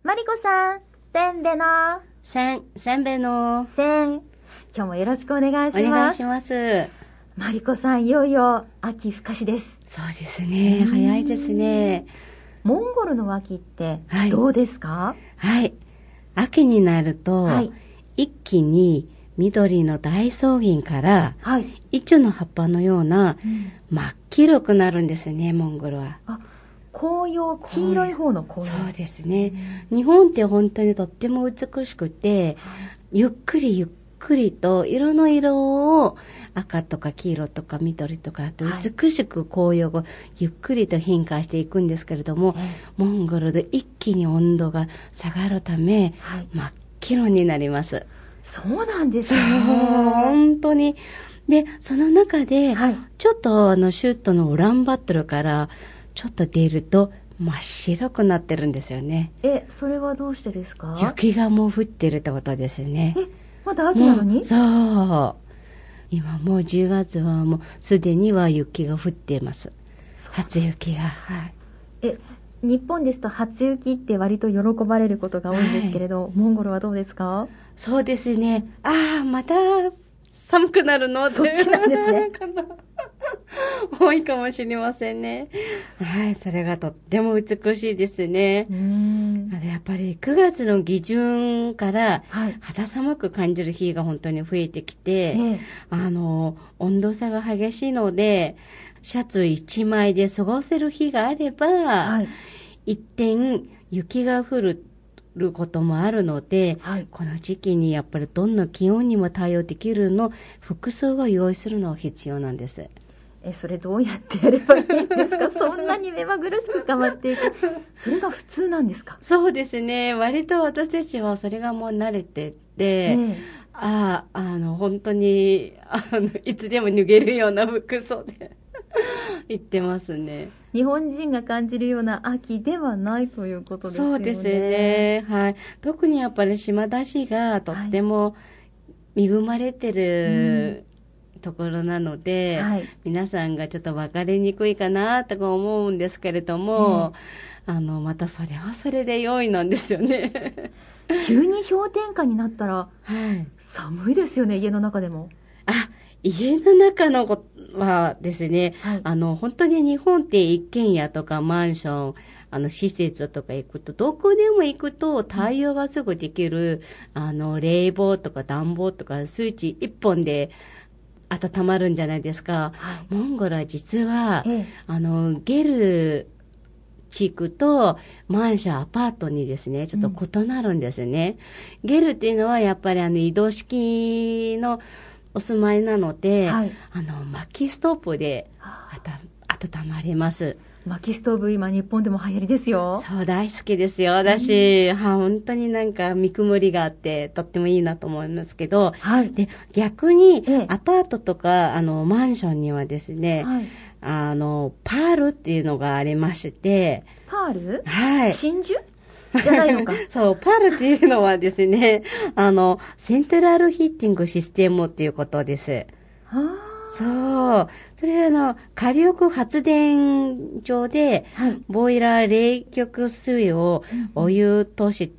マリコさん、せんべのせんべいのせん。今日もよろしくお願いします。 お願いします。 マリコさん、いよいよ秋深しです。 そうですね。早いですね。 モンゴルの秋ってはいどうですか？ はい。秋になると、 はい。 一気に緑の大草原から、 はい。 イチョの葉っぱのような真っ黄色くなるんですね、モンゴルは。 あ、紅葉、黄色い方の紅葉。 そうですね。日本って本当にとっても美しくて、ゆっくりゆっくりと色の色を赤とか黄色とか緑とかあって美しく紅葉がゆっくりと変化していくんですけれども、モンゴルで一気に温度が下がるため、真っ黄色になります。 そうなんですね。 本当に。で、その中で、ちょっと首都のウランバートルからちょっと出ると真っ白くなってるんですよね。 それはどうしてですか？ 雪がもう降ってるってことですね。 まだ秋なのに？ そう。今もう10月はもうすでには雪が降っています。初雪が。はい。 日本ですと初雪って割と喜ばれることが多いんですけれど、モンゴルはどうですか？ そうですね。また寒くなるのって。 そっちなんですね。 多いかもしれませんね。はい、それがとっても美しいですね。やっぱり9月の下旬から肌寒く感じる日が本当に増えてきて、温度差が激しいので、シャツ1枚で過ごせる日があれば、一点雪が降ることもあるので、この時期にやっぱりどんな気温にも対応できる服装を用意するのが必要なんです。 それどうやってやればいいんですか？そんなに目まぐるしく変わっていく。それが普通なんですか？ そうですね。割と私たちはそれがもう慣れてて、本当にいつでも脱げるような服装で行ってますね。 日本人が感じるような秋ではないということですよね。 そうですね。はい。特にやっぱり島田市がとっても恵まれてる、ところなので、皆さんがちょっと分かりにくいかなとか思うんですけれども、またそれはそれで良いなんですよね。 急に氷点下になったら、寒いですよね、家の中でも。 家の中のはですね、本当に日本って一軒家とかマンション、施設とか行くと、どこでも行くと対応がすぐできる、冷房とか暖房とかスイッチ一本で温まるんじゃないですか。モンゴルは実は、ゲル地区とマンション、アパートにですね、ちょっと異なるんですね。ゲルっていうのはやっぱり移動式のお住まいなので、薪ストーブで温まります。 薪ストーブ今日本でも流行りですよ。 そう、大好きですよ。私、本当になんか見くむりがあってとってもいいなと思いますけど、で逆にアパートとかマンションにはですね、パールっていうのがありまして。 パール？ はい。 真珠じゃないのか。 そう、パールっていうのはですね、セントラルヒーティングシステムっていうことです。そう。それは火力発電所で、ボイラー冷却水をお湯として、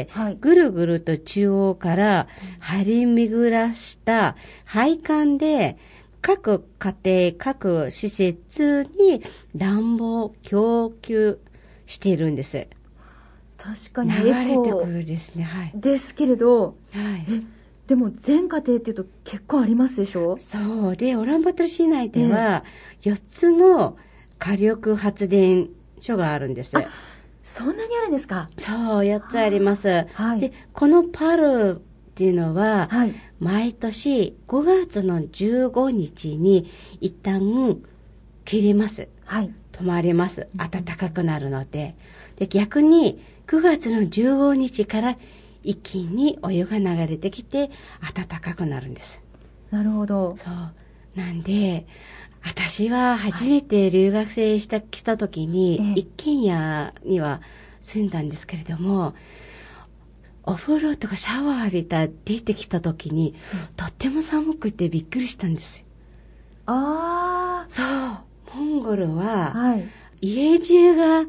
ぐるぐると中央から張り巡らした配管で、各家庭、各施設に暖房を供給しているんです。 確かに流れてくるですね。 ですけれど、でも全家庭っていうと結構ありますでしょ？ そうで、ウランバートル市内では4つの火力発電所があるんです。 そんなにあるんですか？ そう、4つあります。で、このパールっていうのは、毎年5月の15日に一旦切れます。止まります。暖かくなるので。で、逆に9月の15日から一気にお湯が流れてきて暖かくなるんです。 なるほど。 そう。なんで、私は初めて留学生来た時に、一軒家には住んだんですけれども、お風呂とかシャワー浴びた出てきた時に、とっても寒くてびっくりしたんですよ。そう。モンゴルは、家中が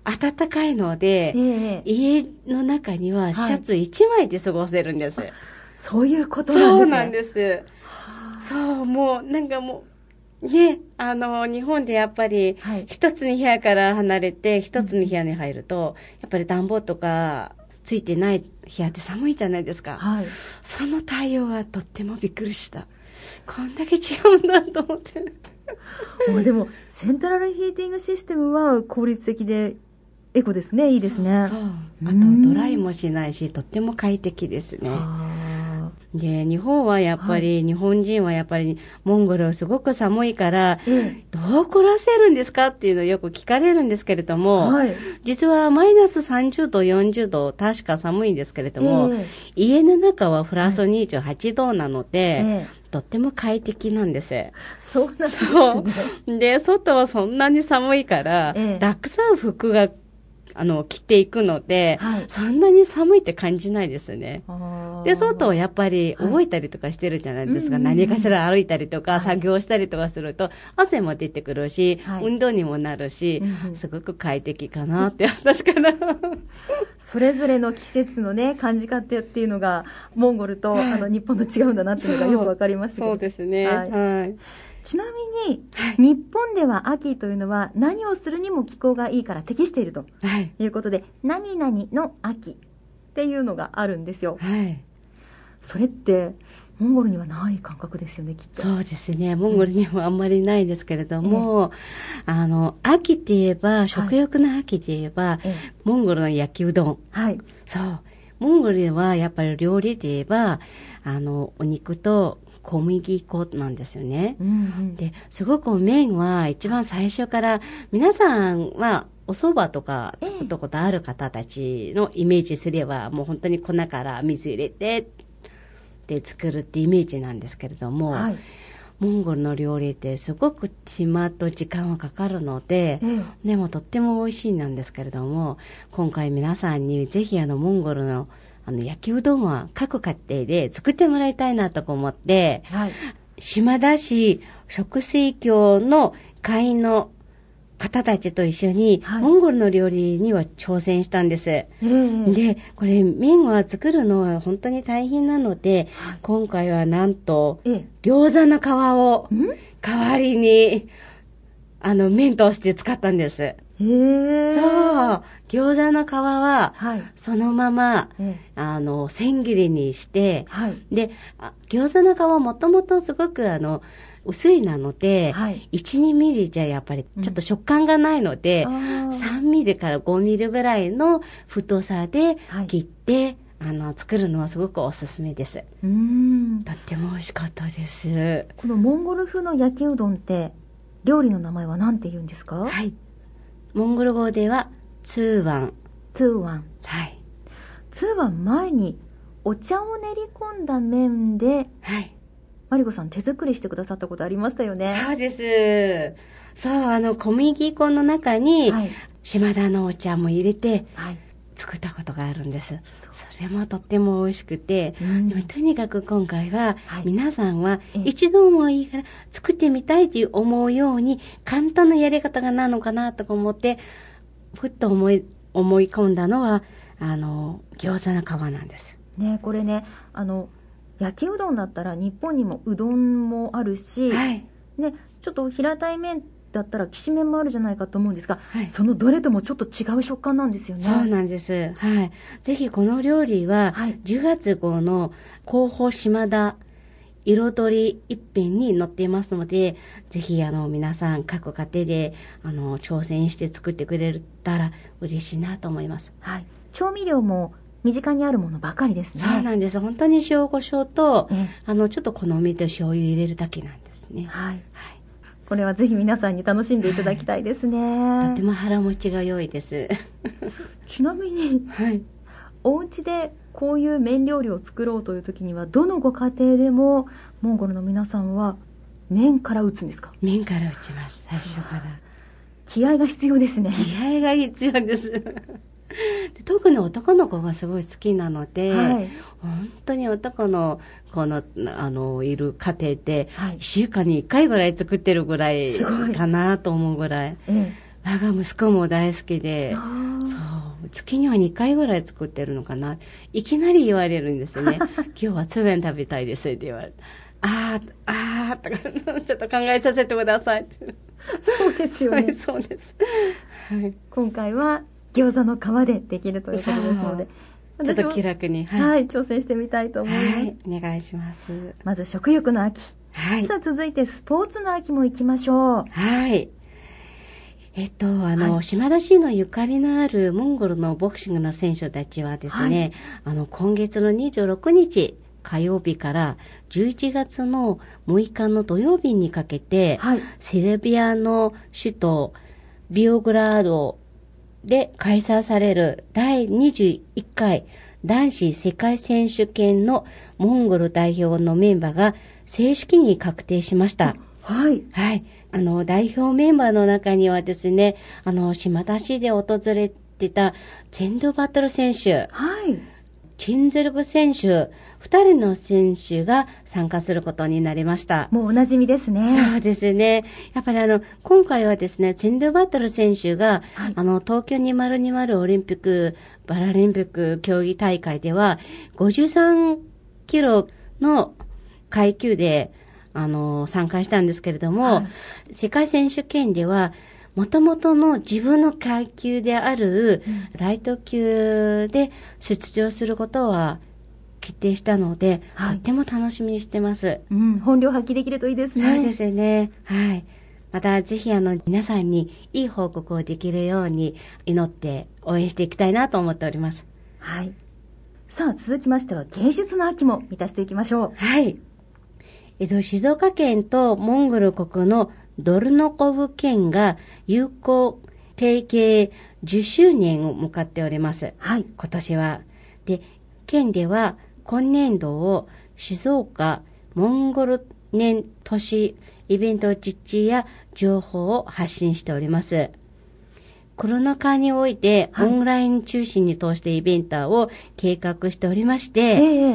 暖かいので、家の中にはシャツ1枚で過ごせるんです。 そういうことなんですね。 そうなんです。そう、もうなんかもう、ね、日本でやっぱり、一つの部屋から離れて、一つの部屋に入ると、やっぱり暖房とかついてない部屋って寒いじゃないですか。その対応がとってもびっくりした。こんだけ違うんだと思って。 でも、セントラルヒーティングシステムは効率的で、エコですね。いいですね。 そう。あと、ドライもしないし、とっても快適ですね。で、日本はやっぱり、日本人はやっぱり、モンゴルはすごく寒いから、どう暮らせるんですかっていうのをよく聞かれるんですけれども、実はマイナス30度、40度、確か寒いんですけれども、家の中はプラス28度なので、とっても快適なんです。 そうなんですね。 で、外はそんなに寒いから、たくさん服が着ていくので、そんなに寒いって感じないですね。で、外をやっぱり動いたりとかしてるじゃないですか。何かしら歩いたりとか、作業したりとかすると、汗も出てくるし、運動にもなるし、すごく快適かなって、私から。 それぞれの季節のね、感じ方っていうのが、モンゴルと日本と違うんだなっていうのがよくわかりましたけど。 そうですね。 ちなみに、日本では秋というのは何をするにも気候がいいから適しているということで、何々の秋っていうのがあるんですよ。それってモンゴルにはない感覚ですよね、きっと。 そうですね。モンゴルにもあんまりないですけれども、秋って言えば、食欲の秋って言えば、モンゴルの焼きうどん。そう。モンゴルではやっぱり料理で言えば、お肉と小麦粉なんですよね。で、すごく麺は一番最初から、皆さんはお蕎麦とか作ったことある方たちのイメージすれば、もう本当に粉から水入れて、で作るってイメージなんですけれども、モンゴルの料理ってすごく手間と時間はかかるので、でもとっても美味しいなんですけれども、今回皆さんにぜひモンゴルの焼きうどんは各家庭で作ってもらいたいなと思って、島田市食水協の会員の方たちと一緒に、モンゴルの料理には挑戦したんです。で、これ麺は作るのは本当に大変なので、今回はなんと、餃子の皮を代わりに、麺として使ったんです。そう。餃子の皮は、そのまま、千切りにして、で、餃子の皮はもともとすごく薄いなので、1、2ミリじゃやっぱりちょっと食感がないので、3ミリから5ミリぐらいの太さで切って、作るのはすごくおすすめです。とっても美味しかったです。 このモンゴル風の焼きうどんって、料理の名前は何て言うんですか？ モンゴル語では、ツーワン。 ツーワン。ツーワン前にお茶を練り込んだ麺で、マリコさん手作りしてくださったことありましたよね。 そうです。そう、小麦粉の中に、島田のお茶も入れて、作ったことがあるんです。それもとっても美味しくて、でもとにかく今回は、皆さんは一度もいいから作ってみたいという思うように、簡単なやり方がなのかなと思って、ふっと思い込んだのは、餃子の皮なんです。 ね、これね、焼きうどんだったら日本にもうどんもあるし、ね、ちょっと平たい麺だったらきしめんもあるじゃないかと思うんですが、そのどれともちょっと違う食感なんですよね。 そうなんです。ぜひこの料理は、10月号の広報島田彩り一品に載っていますので、ぜひ皆さん各家庭で挑戦して作ってくれたら嬉しいなと思います。 調味料も身近にあるものばかりですね。 そうなんです。本当に塩コショウと、ちょっと好みと醤油入れるだけなんですね。 これはぜひ皆さんに楽しんでいただきたいですね。 とても腹持ちが良いです。 ちなみに、お家でこういう麺料理を作ろうという時には、どのご家庭でもモンゴルの皆さんは麺から打つんですか？ 麺から打ちます、最初から。 気合が必要ですね。 気合が必要です。特に男の子がすごい好きなので、本当に男の子のいる家庭って、1週間に1回ぐらい作ってるぐらいかなと思うぐらい。 我が息子も大好きで、そう、月には2回ぐらい作ってるのかな。いきなり言われるんですね。今日はツベン食べたいですって言われて。とか、ちょっと考えさせてくださいって。 そうですよね。 はい、そうです。はい。 今回は餃子の皮でできるということですので。 ちょっと気楽に、 はい、挑戦してみたいと思います。はい、 お願いします。 まず食欲の秋。はい。さあ続いてスポーツの秋も行きましょう。 はい。島田市のゆかりのあるモンゴルのボクシングの選手たちはですね、今月の26日火曜日から11月の6日の土曜日にかけて、セルビアの首都ビオグラードで開催される第21回男子世界選手権のモンゴル代表のメンバーが正式に確定しました。 はい。 はい。代表メンバーの中にはですね、島田市で訪れてたチェンドバトル選手、 はい。 チンズルグ選手、2人の選手が参加することになりました。 もうおなじみですね。 そうですね。やっぱり今回はですね、チェンドバトル選手が、はい、東京2020オリンピック・パラリンピック競技大会では、53キロの階級で、参加したんですけれども、はい、世界選手権では、元々の自分の階級であるライト級で出場することは決定したので、はい、とっても楽しみにしてます。 本領発揮できるといいですね。 そうですね。はい。またぜひ皆さんにいい報告をできるように祈って応援していきたいなと思っております。 はい。さあ続きましては芸術の秋も満たしていきましょう。 はい。静岡県とモンゴル国のドルノコフ県が友好提携10周年を迎っております。 はい。 今年は。で、県では今年度を静岡モンゴル年都市イベント実施や情報を発信しております。コロナ禍においてオンライン中心に通してイベントを計画しておりまして、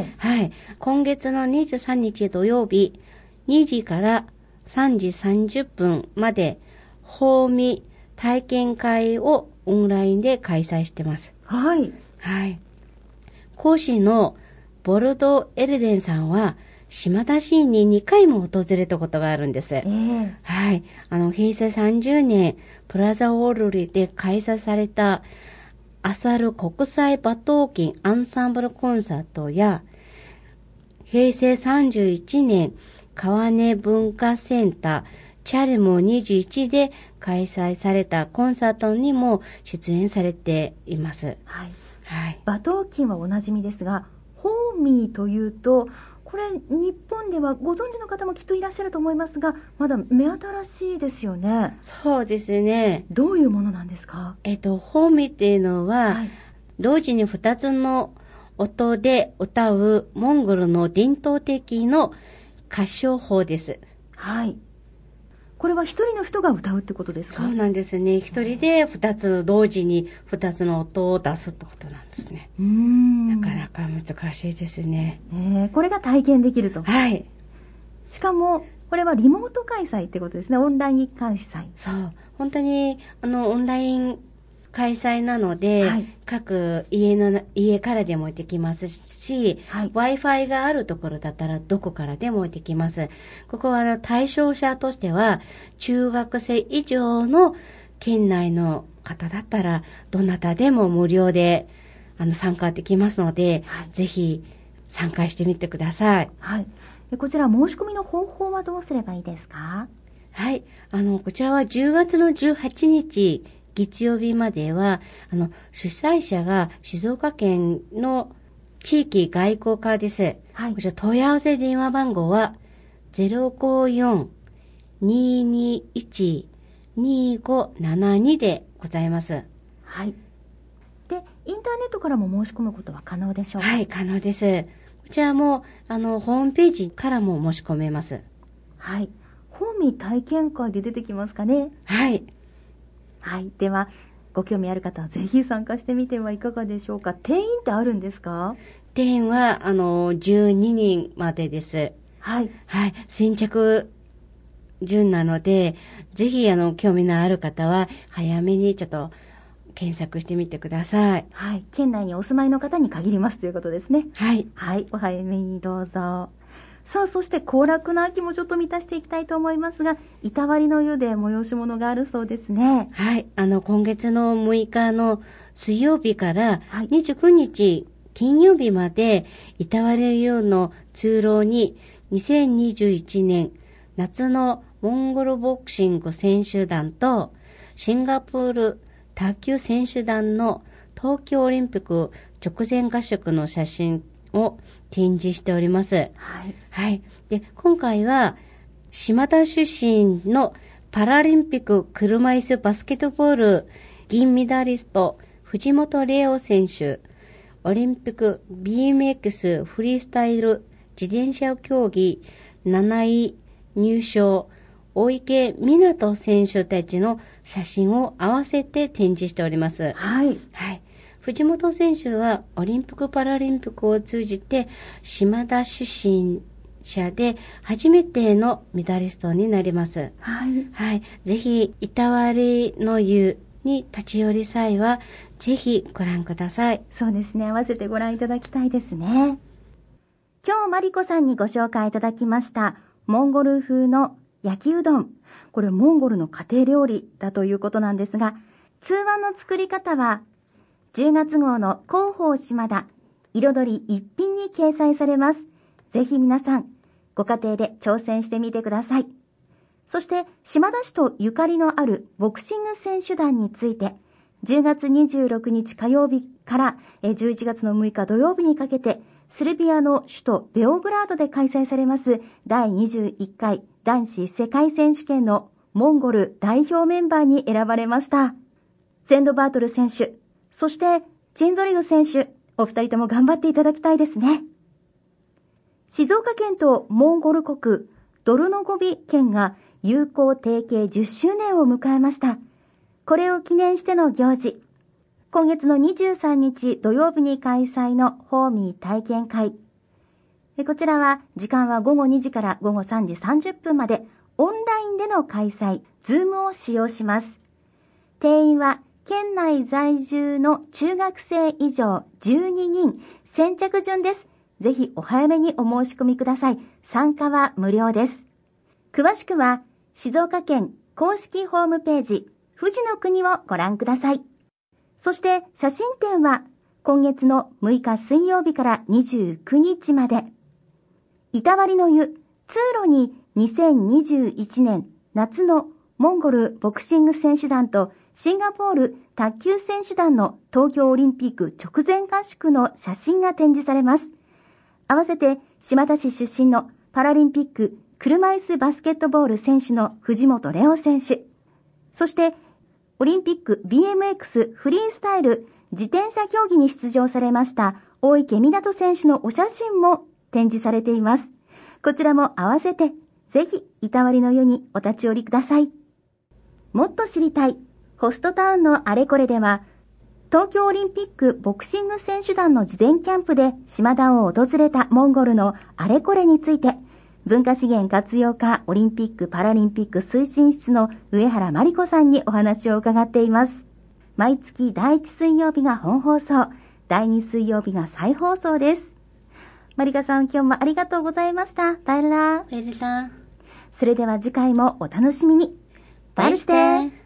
はい。今月の23日土曜日2時から3時30分まで、ホーミ体験会をオンラインで開催してます。 はい。 はい。講師のボルド・エルデンさんは、島田市に2回も訪れたことがあるんです。はい。平成30年、プラザオールリで開催された、アサル国際馬頭琴アンサンブルコンサートや、平成31年、川根文化センターチャルモ21で開催されたコンサートにも出演されています。 はい。 はい。 馬頭琴はおなじみですが、ホーミーというと、これ日本ではご存知の方もきっといらっしゃると思いますが、まだ目新しいですよね。 そうですね。 どういうものなんですか？ ホーミーっていうのは、はい、同時に2つの音で歌うモンゴルの伝統的の歌唱法です。 はい。これは一人の人が歌うってことですか？ そうなんですね。一人で二つ、同時に二つの音を出すってことなんですね。なかなか難しいですね。 これが体験できると。 はい。 しかも、これはリモート開催ってことですね。オンライン開催。 そう。本当に、オンライン開催なので、はい、各家からでもできますし、はい、Wi-Fi があるところだったらどこからでもできます。ここは対象者としては、中学生以上の県内の方だったら、どなたでも無料で参加できますので、はい、ぜひ参加してみてください。 はい。こちら申し込みの方法はどうすればいいですか？ はい。こちらは10月の18日、月曜日までは、主催者が静岡県の地域外交課です。はい。こちら問い合わせ電話番号は 054-221-2572 でございます。 はい。で、インターネットからも申し込むことは可能でしょうか？ はい、可能です。こちらも、ホームページからも申し込めます。 はい。ホーミー体験会で出てきますかね？ はい。 はい。では、ご興味ある方はぜひ参加してみてはいかがでしょうか。定員ってあるんですか？ 定員は、12人までです。 はい。 はい。先着順なので、ぜひ興味のある方は早めにちょっと検索してみてください。 はい。県内にお住まいの方に限りますということですね。 はい。 はい。お早めにどうぞ。さあ、そして行楽の秋もちょっと満たしていきたいと思いますが、板割りの湯で催し物があるそうですね。 はい。今月の6日の水曜日から29日金曜日まで、板割りの湯の通路に2021年夏のモンゴルボクシング選手団とシンガポール卓球選手団の東京オリンピック直前合宿の写真を展示しております。はい。はい。で、今回は島田出身のパラリンピック車椅子バスケットボール銀メダリスト藤本怜央選手、オリンピック BMX フリースタイル自転車競技7位入賞、大池湊選手たちの写真を合わせて展示しております。 はい。 はい。藤本選手はオリンピック・パラリンピックを通じて島田出身者で初めてのメダリストになります。 はい。 はい。ぜひ、板割りの湯に立ち寄り際は、ぜひご覧ください。 そうですね。合わせてご覧いただきたいですね。今日マリコさんにご紹介いただきましたモンゴル風の焼きうどん。これモンゴルの家庭料理だということなんですが、通話の作り方は10月号の広報島田彩り一品に掲載されます。ぜひ皆さんご家庭で挑戦してみてください。そして島田市とゆかりのあるボクシング選手団について10月26日火曜日から11月の6日土曜日にかけてセルビアの首都ベオグラードで開催されます第21回男子世界選手権のモンゴル代表メンバーに選ばれました。ゼンドバートル選手、そしてチンゾリグ選手、お二人とも頑張っていただきたいですね。静岡県とモンゴル国ドルノゴビ県が友好提携10周年を迎えました。これを記念しての行事、今月の23日土曜日に開催のホーミー体験会。こちらは時間は午後2時から午後3時30分までオンラインでの開催、ズームを使用します。定員は県内在住の中学生以上12人、先着順です。ぜひお早めにお申し込みください。参加は無料です。詳しくは静岡県公式ホームページ、富士の国をご覧ください。そして写真展は今月の6日水曜日から29日まで。板割りの湯、通路に2021年夏のモンゴルボクシング選手団とシンガポール卓球選手団の東京オリンピック直前合宿の写真が展示されます。合わせて島田市出身のパラリンピック車椅子バスケットボール選手の藤本怜央選手、そしてオリンピック BMX フリースタイル自転車競技に出場されました大池湊選手のお写真も展示されています。こちらも合わせてぜひ板割りの湯にお立ち寄りください。もっと知りたいホストタウンのあれこれでは、東京オリンピックボクシング選手団の事前キャンプで島田を訪れたモンゴルのあれこれについて、文化資源活用課オリンピック・パラリンピック推進室の上原真理子さんにお話を伺っています。毎月第1水曜日が本放送、第2水曜日が再放送です。マリカさん、今日もありがとうございました。バイルラー。 バイルラー。 それでは次回もお楽しみに。バイルしてー。